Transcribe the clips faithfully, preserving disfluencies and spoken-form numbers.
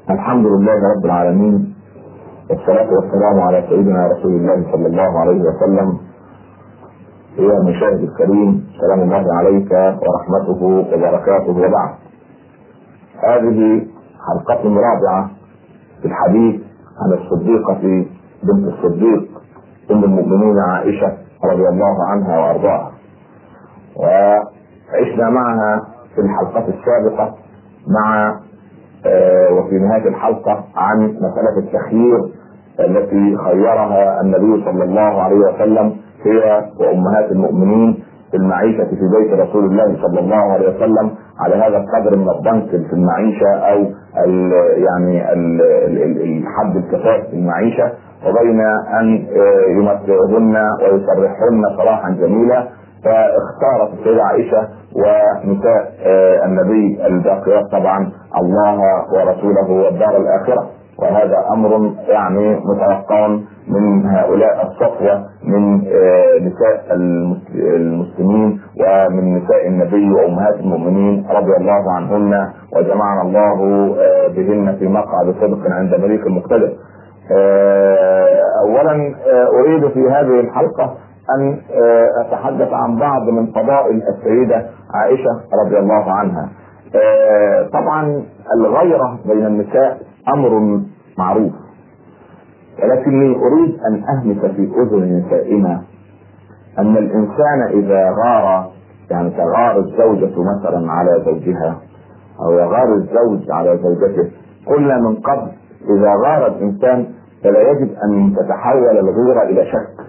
الحمد لله رب العالمين، والصلاة والسلام على سيدنا رسول الله صلى الله عليه وسلم. أيها المشاهد الكريم، سلام الله عليك ورحمته وبركاته، وبعد. هذه حلقة رابعة في الحديث عن الصديقة بنت الصديق أم المؤمنين عائشة رضي الله عنها وأرضاها، وعشنا معها في الحلقة السابقة مع وفي نهاية الحلقة عن مسألة التخيير التي خيرها النبي صلى الله عليه وسلم هي وأمهات المؤمنين في المعيشة في بيت رسول الله صلى الله عليه وسلم على هذا القدر من الضنك في المعيشة أو ال يعني ال ال الحد الكفاف في المعيشة، وبين أن يمتعهن ويسرحهن صراحا جميلا. فاختارت السيدة عائشة ونساء النبي الباقيات طبعا الله ورسوله والدار الآخرة، وهذا أمر يعني متوقع من هؤلاء الصفوة من نساء المسلمين ومن نساء النبي وأمهات المؤمنين رضي الله عنهن، وجمعنا الله بهن في مقعد صدق عند مليك المقتدر. أولا أريد في هذه الحلقة أن أتحدث عن بعض من فضائل السيدة عائشة رضي الله عنها. طبعا الغيرة بين النساء أمر معروف، ولكني أريد أن أهمس في أذن نسائنا أن الإنسان إذا غار، يعني تغار الزوجة مثلا على زوجها أو يغار الزوج على زوجته، قلنا من قبل إذا غار الإنسان فلا يجب أن تتحول الغيرة إلى شك،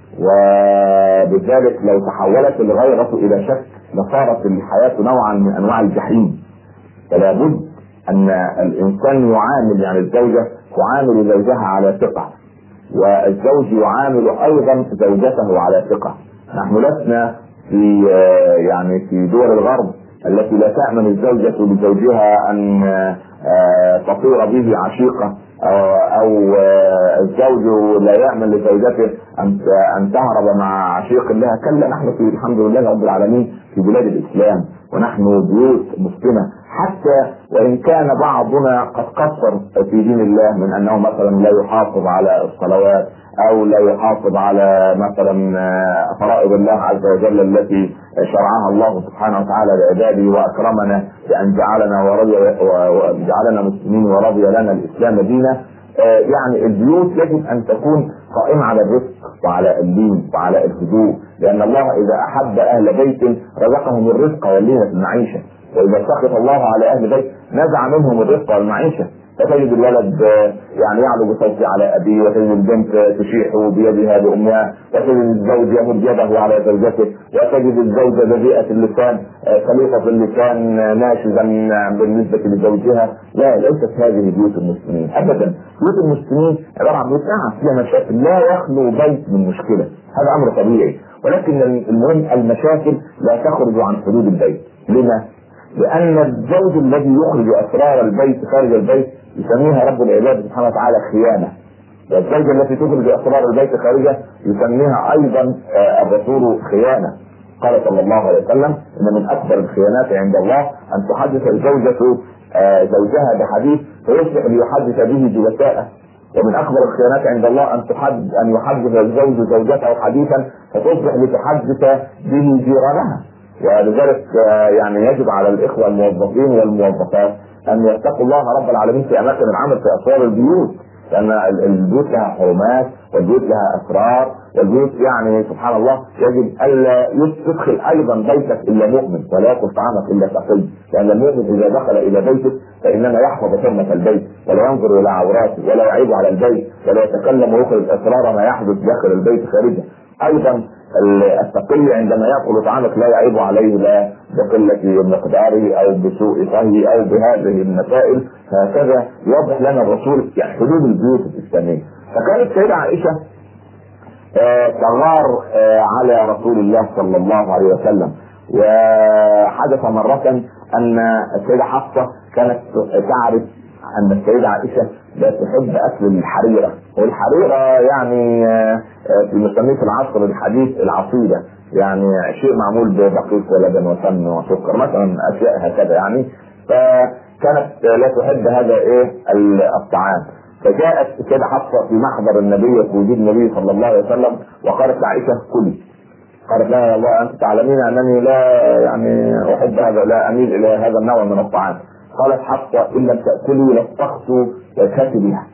وبذلك لو تحولت الغيرة إلى شك لصارت الحياة نوعا من أنواع الجحيم. فلا بد أن الإنسان يعامل يعني الزوجة تعامل زوجها على ثقة، والزوج يعامل أيضا زوجته على ثقة. نحن لسنا في يعني في دول الغرب التي لا تأمن الزوجة لزوجها أن تطير به عشيقة، او الزوج لا يعمل لزوجته ان تهرب مع عشيق لها. كلا، نحن في الحمد لله رب العالمين في بلاد الاسلام، ونحن بيوت مسلمه، حتى وان كان بعضنا قد قصر في دين الله من انه مثلا لا يحافظ على الصلوات او لا يحافظ على مثلا فرائض الله عز وجل التي شرعها الله سبحانه وتعالى لعباده، واكرمنا بان جعلنا ورضي وجعلنا مسلمين ورضي لنا الاسلام دينا. يعني البيوت يجب ان تكون قائمه على الرزق وعلى الدين وعلى الهدوء، لان الله اذا احب اهل بيت رزقهم الرزق واللينه في المعيشه، واذا سخط الله على اهل بيت نزع منهم الرزق والمعيشه. فتجد الولد يعني يعلو بصوته على ابيه، وتجد البنت تشيح بيدها بامها، وتجد الزوج يمد يده على زوجته، وتجد الزوجه بذيئه اللسان خليقه اللسان ناشزا بالنسبه لزوجها. لا، ليست هذه بيوت المسلمين ابدا. بيوت المسلمين عباره عن بيوت نعم فيها مشاكل، لا يخلو بيت من مشكله، هذا امر طبيعي، ولكن المهم المشاكل لا تخرج عن حدود البيت. لما؟ لأن الزوج الذي يخرج أسرار البيت خارج البيت يسميها رب العباد سبحانه وتعالى خيانة، والزوجة التي تخرج أسرار البيت خارجه يسميها أيضا الرسول خيانة. قال صلى الله عليه وسلم إن من أكبر الخيانات عند الله أن تحدث الزوجة زوجها بحديث فيصبح ليحدث به جلساءه، ومن أكبر الخيانات عند الله أن تحدث أن يحدث الزوج زوجته حديثا فتصبح لتحدث به جيرانها. ولذلك يعني يجب على الإخوة الموظفين والموظفات أن يتقوا الله رب العالمين في أماكن العمل في أسوار البيوت، لأن البيوت لها حرمات والبيوت لها أسرار، والبيوت يعني سبحان الله يجب ألا يدخل أيضا بيتك إلا مؤمن، ولا يأكل طعامك إلا تقي، لأن المؤمن إذا دخل إلى بيته فإنما يحفظ حرمة البيت ولا ينظر إلى عوراته ولا يعيب على البيت ولا يتكلم ويخرج أسرار ما يحدث داخل البيت خارجه. أيضا التقي عندما يأكل طعامك لا يعيب عليه لا بقلة مقداره أو بسوء طهيه أو بهذه المسائل. هكذا يوضح لنا الرسول يعني حدود البيوت الإسلامية. فكانت السيدة عائشة تغار على رسول الله صلى الله عليه وسلم، وحدث مرة أن السيدة حفصة كانت تعرف أن السيدة عائشة لا تحب أكل الحريرة، والحريرة يعني في مسميه في العصر الحديث العصيدة، يعني شيء معمول بدقيق ولبن وسمن وسكر مثلا، أشياء هكذا يعني. ف كانت لا تحب هذا ايه الطعام. فجاءت كده حفصه في محضر النبي في وجود النبي صلى الله عليه وسلم وقالت لعائشه كلي. قالت لا يا الله انت تعلمين انني لا يعني احب هذا، لا اميل الى هذا النوع من الطعام. قالت حفصه ان لم تاكلي لطخت وجهك بها.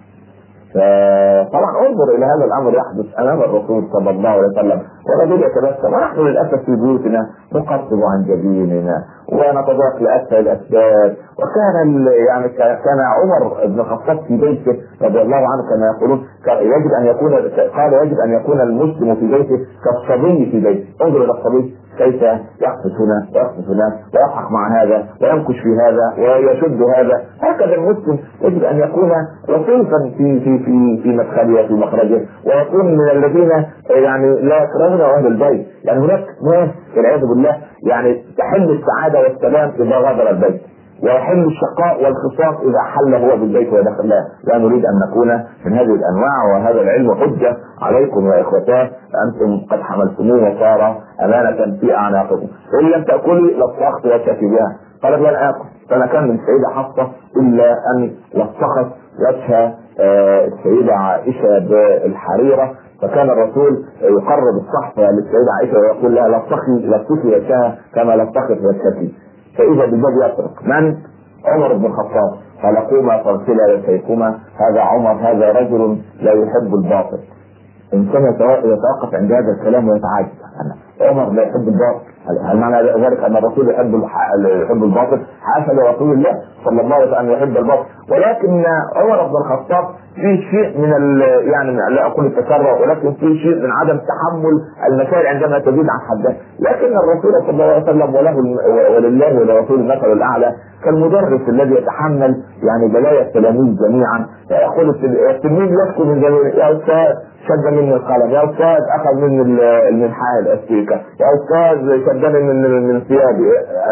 فطبعا انظر الى هذا الامر يحدث امام الرسول صلى الله عليه وسلم والرجل يتبسم، ونحن للاسف في بيوتنا نقصب عن جبيننا ونتضايق لاسفل الاسباب. وكان يعني كان عمر بن الخطاب في بيته رضي الله عنه كما يقولون يجب ان يكون قال يجب ان يكون المسلم في بيته كالصبي في بيته. انظر الى الصبي كيف يقفز هنا ويقفز هناك ويضحك مع هذا وينكش في هذا ويشد هذا. هكذا المسلم يجب ان يكون لطيفا في في في في مدخله وفي مخرجه، ويكون من الذين يعني لا يكرهون اهل البيت. يعني هناك ناس والعياذ بالله يعني تحل السعاده والسلام اذا غادر البيت، ويحل الشقاء والخصام اذا حل هو بالبيت ودخل. لا نريد ان نكون من هذه الانواع، وهذا العلم حجه عليكم يا اخوتاه، انتم قد حملتموه وصار امانه في اعناقكم. ان لم تاكلي لطخت وجهك بها. قالت لن اكل. فما كان من السيده حفصه الا ان لطخت وجه السيده عائشه بالحريره. فكان الرسول يقرب الصحفه للسيده عائشه ويقول لها لطخي لطخي وجهها كما لطخت وجهك. فاذا بالباب يطرق من؟ عمر بن الخطاب. قال قوما فاغسلا وجهيكما، هذا عمر هذا رجل لا يحب الباطل. انسان يتوقف عند هذا الكلام ويتعجب، عمر لا يحب الباطل، هل معنى ذلك ان الرسول يحب يحب الباطل؟ حاشا لرسول الله صلى الله عليه وسلم ان يحب الباطل. ولكن عمر بن الخطاب في شيء من يعني لا اقول التسرع، ولكن في شيء من عدم تحمل المشاعر عندما تزيد عن حدها. لكن الرسول صلى الله عليه وسلم وله ولله ولرسول المثل الاعلى كالمدرس الذي يتحمل يعني بلايا التلاميذ جميعا. يقول التلميذ يشكو من زميله يا استاذ شد مني القلم، يا استاذ اخذ مني المنحال السيكه، يا استاذ شدني من من ثيابي،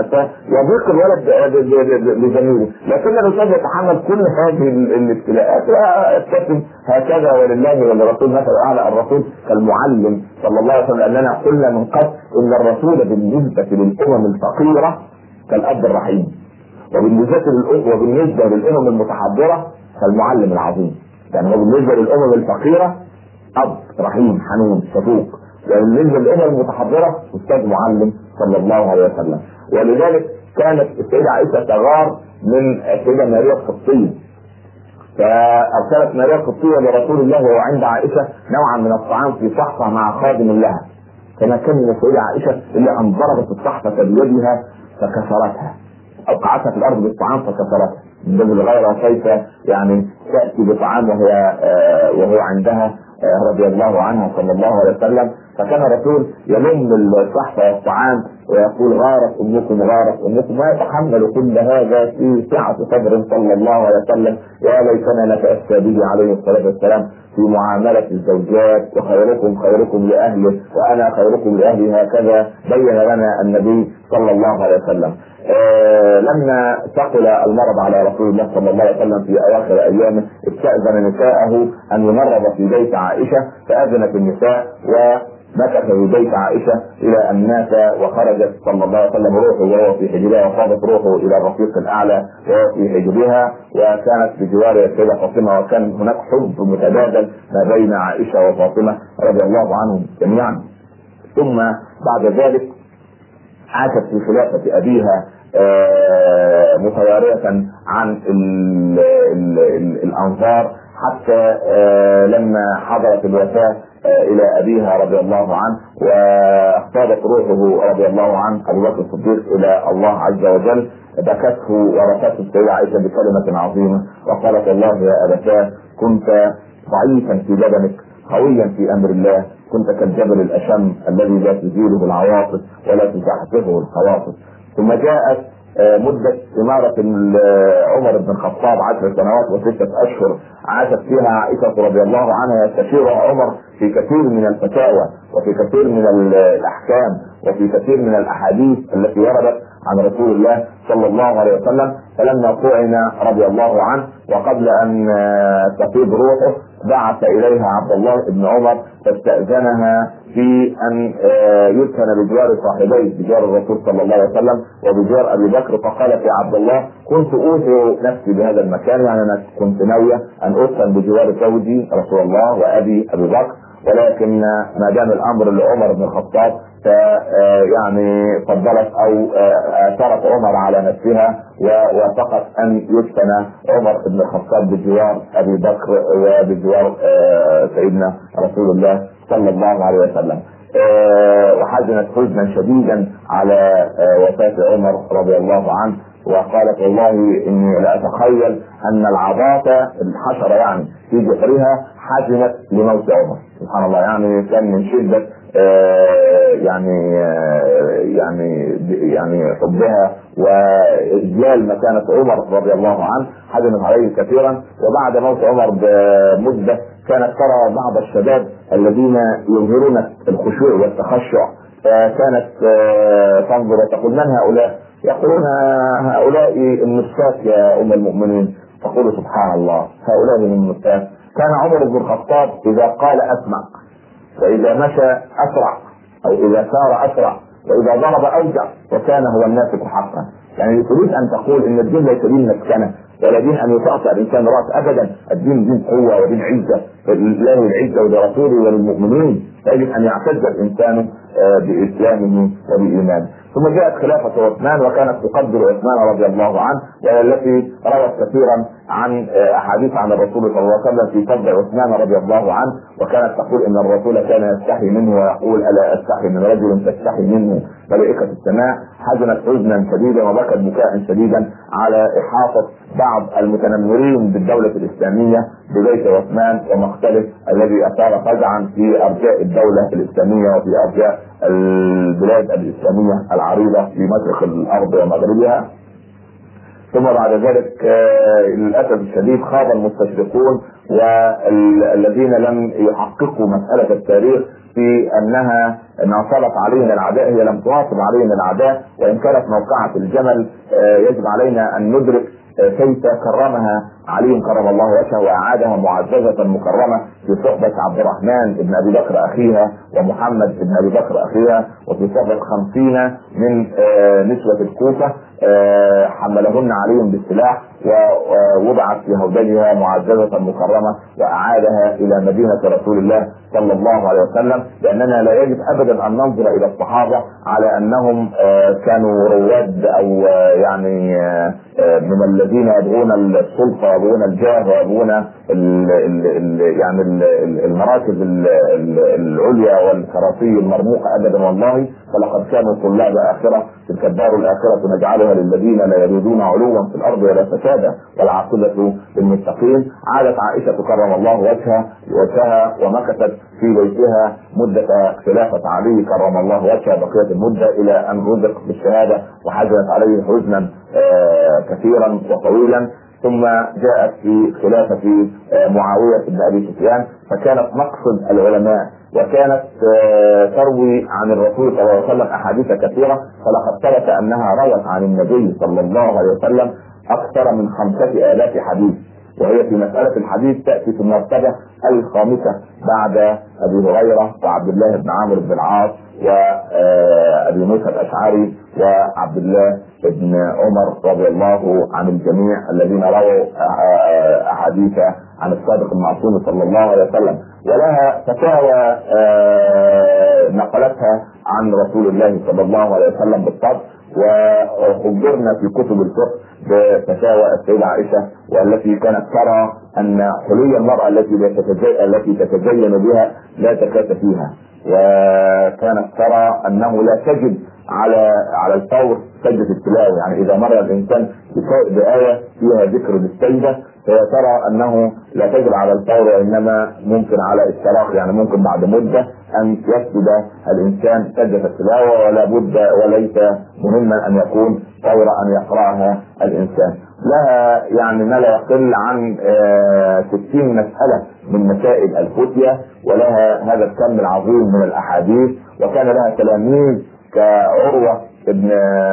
يضيق الولد لزميله. لكن الاستاذ يتحمل كل هذه الابتلاءات ويبتسم هكذا ولله ولرسول المثل الاعلى. الرسول كالمعلم صلى الله عليه وسلم، اننا قلنا من قبل ان الرسول بالنسبه للامم الفقيره كالاب الرحيم، وبالنسبه للامم وبالنسبه للامم المتحضره كالمعلم العظيم. يعني هو بالنسبه للامم الفقيره اب رحيم حنون شفوق، وبالنسبه للامم المتحضره استاذ معلم صلى الله عليه وسلم. ولذلك كانت السيده عائشه تغار من السيده ماريا القبطيه، فارسلت ماريا القبطيه لرسول الله وهو عند عائشه نوعا من الطعام في صحفه مع خادم لها. فما كان من السيده عائشه الا ان ضربت الصحفه بيدها فكسرتها، اوقعتها في الارض بالطعام فكسرتها. من الغيره كيف يعني تاتي بطعام وهي آه وهو عندها آه رضي الله عنها صلى الله عليه وسلم. فكان الرسول يلم الصحفه والطعام ويقول غارت امكم غارت امكم، ما يتحمل كل هذا في سعه صدر صلى الله عليه وسلم. يا ليتنا نتاسى به عليه الصلاه والسلام في معامله الزوجات، وخيركم خيركم لاهله وانا خيركم لاهلي، هكذا بين لنا النبي صلى الله عليه وسلم. آه لما ثقل المرض على رسول الله صلى الله عليه وسلم في اواخر ايامه استاذن نساءه ان يمرض في بيت عائشه، فاذنت النساء ومكث في بيت عائشه الى ان مات، وخرجت صلى الله عليه وسلم روحه وهو في حجرها، وصابت روحه الى الرفيق الاعلى وهو في حجرها، وكانت بجوار السيده فاطمه، وكان هناك حب متبادل ما بين عائشه وفاطمه رضي الله عنهم جميعا. ثم بعد ذلك عاشت في خلافة أبيها آه متوارية عن ال ال ال الأنصار حتى آه لما حضرت الوفاة آه إلى أبيها رضي الله عنه، واختارت روحه رضي الله عنه أبو بكر الصديق إلى الله عز وجل، بكته ورثته السيدة عائشة بكلمة عظيمة وقالت: الله يا أبتاه كنت ضعيفا في بدنك قويا في أمر الله، كنت كالجبل الأشم الذي لا تزيله العواصف ولا تزحزحه الخواطف. ثم جاءت مدة إمارة عمر بن الخطاب عشر سنوات وستة أشهر عاشت فيها عائشة رضي الله عنها يستشيرها عمر في كثير من الفتاوى وفي كثير من الأحكام وفي كثير من الأحاديث التي وردت عن رسول الله صلى الله عليه وسلم. فلما طعن رضي الله عنه وقبل أن تفيض روحه بعث إليها عبد الله بن عمر فاستأذنها في ان يدفن بجوار صاحبيه، بجوار الرسول صلى الله عليه وسلم وبجوار ابي بكر. فقالت يا عبد الله كنت اوثر نفسي بهذا المكان، يعني انا كنت ناويه ان ادفن بجوار زوجي رسول الله وابي ابي بكر، ولكن ما دام الامر لعمر بن الخطاب يعني فضلت او اثرت عمر على نفسها ووافقت ان يدفن عمر بن الخطاب بجوار ابي بكر وبجوار سيدنا رسول الله صلى الله عليه وسلم. وحزنت حزنا شديدا على وفاة عمر رضي الله عنه، وقالت والله اني لا اتخيل ان العباط الحشرة يعني في جحرها حزنت لموت عمر. سبحان الله، يعني كان من شدة يعني يعني يعني حبها واجلال مكانة عمر رضي الله عنه حزنت عليه كثيرا. وبعد موت عمر بمدة كانت ترى بعض الشباب الذين يظهرون الخشوع والتخشع، فكانت تنظر وتقول من هؤلاء؟ يقولون هؤلاء النساك يا ام المؤمنين. تقول سبحان الله هؤلاء من النساك. كان عمر بن الخطاب اذا قال اسمع، فاذا مشى اسرع، او اذا سار اسرع، واذا ضرب اوجع، وكان هو الناسك حقا. يعني تريد ان تقول ان الدين ليس دين مسكنه ولا دين ان يتعطى الانسان راس ابدا، الدين دين قوه ودين عزه لله العزه ولرسوله وللمؤمنين، يجب ان يعتز الانسان باسلامه وبايمانه. ثم جاءت خلافه عثمان، وكانت تقدر عثمان رضي الله عنه، والتي روت كثيرا عن احاديث عن الرسول صلى الله عليه وسلم في فضل عثمان رضي الله عنه، وكانت تقول ان الرسول كان يستحي منه ويقول الا استحي من رجل تستحي منه ملائكه السماء. حزنت حزنا شديدا وبكت بكاء شديدا على احاطه بعض المتنمرين بالدوله الاسلاميه ببيت عثمان ومختلف الذي اثار فزعا في ارجاء الدوله الاسلاميه وفي ارجاء البلاد الاسلاميه العريضه في مشرق الارض ومغربها. ثم بعد ذلك للاسف الشديد خاض المستشرقون والذين لم يحققوا مساله التاريخ في انها ناصرت علينا الاعداء، هي لم تناصر علينا الاعداء، وان كانت موقعة الجمل يجب علينا ان ندرك كيف كرمها علي كرم الله وجهه واعادها معززه مكرمه في صحبه عبد الرحمن بن ابي بكر اخيها ومحمد بن ابي بكر اخيها، وفي صحبه خمسين من نسوه الكوفه حملهن عليهم بالسلاح ووضعت في هودجها معززه مكرمه واعادها الى مدينه رسول الله صلى الله عليه وسلم. لاننا لا يجب ابدا ان ننظر الى الصحابه على انهم كانوا رواد او يعني من الذين يبغون السلطه ويبغون الجاه ويبغون ال ال ال يعني ال المراكز العليا والكراسي المرموقه ابدا، والله فلقد كانوا طلاب اخره. تلك الدار الاخره نجعلها للذين لا يريدون علوا في الارض ولا فسادا والعاقبه للمتقين. عادت عائشه كرم الله وجهها وجهها ومكثت في بيتها مده خلافه علي كرم الله وجهها بقيه المده الى ان رزق بالشهاده، وحزنت عليه حزنا كثيرا وطويلا. ثم جاءت في خلافة معاوية بن أبي سفيان، فكانت مقصد العلماء وكانت تروي عن الرسول صلى الله عليه وسلم أحاديث كثيرة، فلقد ثبت أنها روت عن النبي صلى الله عليه وسلم أكثر من خمسة آلاف حديث، وهي في مسألة الحديث تأتي في المرتبة الخامسة بعد أبي هريرة وعبد الله بن عمرو بن العاص وأبي موسى الأشعري وعبد الله بن عمر رضي الله عن الجميع الذين رووا أحاديث عن الصادق المعصوم صلى الله عليه وسلم. ولها فتاوى نقلتها عن رسول الله صلى الله عليه وسلم بالطبع، وخبرنا في كتب الفقه بفتاوى السيدة عائشة، والتي كانت ترى ان حلي المرأة التي التي تتزين بها لا زكاة فيها، وكانت ترى انه لا تجب على على الفور سجدة التلاوة. يعني اذا مر الانسان بآية فيها ذكر للسجدة فهي ترى انه لا تجب على الفور، وانما ممكن على التراخي، يعني ممكن بعد مدة ان يسجد الانسان سجدة التلاوة، ولا بد وليس مهما ان يكون فور ان يقرأها الانسان. لها يعني ما لا يقل عن ستين مسألة من مسائل الفتية، ولها هذا الكم العظيم من الاحاديث، وكان لها تلاميذ كعروة ابن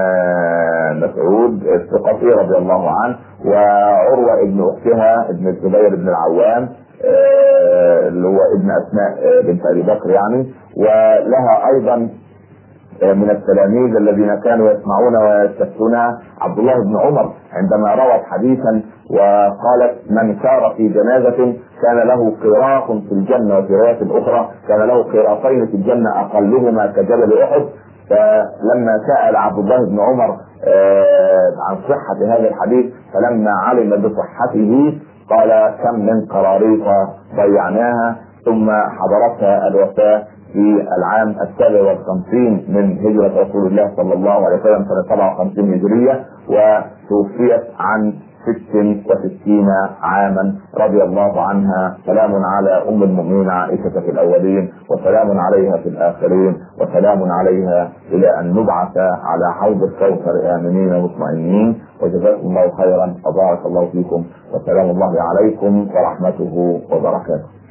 مسعود الثقفي رضي الله عنه، وعروة ابن اختها ابن الزبير بن العوام اللي هو ابن اسماء بنت ابي بكر يعني، ولها ايضا من التلاميذ الذين كانوا يسمعون ويستفتونها عبد الله بن عمر عندما روى حديثا وقالت: من سار في جنازة كان له قيراط في الجنة، وفي رواية الأخرى كان له قيراطين في الجنة أقلهما كجبل أحد. فلما سأل عبد الله بن عمر عن صحة هذا الحديث، فلما علم بصحته قال: كم من قراريط ضيعناها. ثم حضرتها الوفاة في العام السابع والخمسين من هجرة رسول الله صلى الله عليه وسلم سنة سبعة وخمسين هجرية، وتوفيت عن ست وستين عاما رضي الله عنها. سلام على أم المؤمنين عائشة في الأولين، وسلام عليها في الآخرين، وسلام عليها إلى أن نبعث على حوض الكوثر آمنين مطمئنين. وجزاكم الله خيرا وبارك الله فيكم، وسلام الله عليكم ورحمته وبركاته.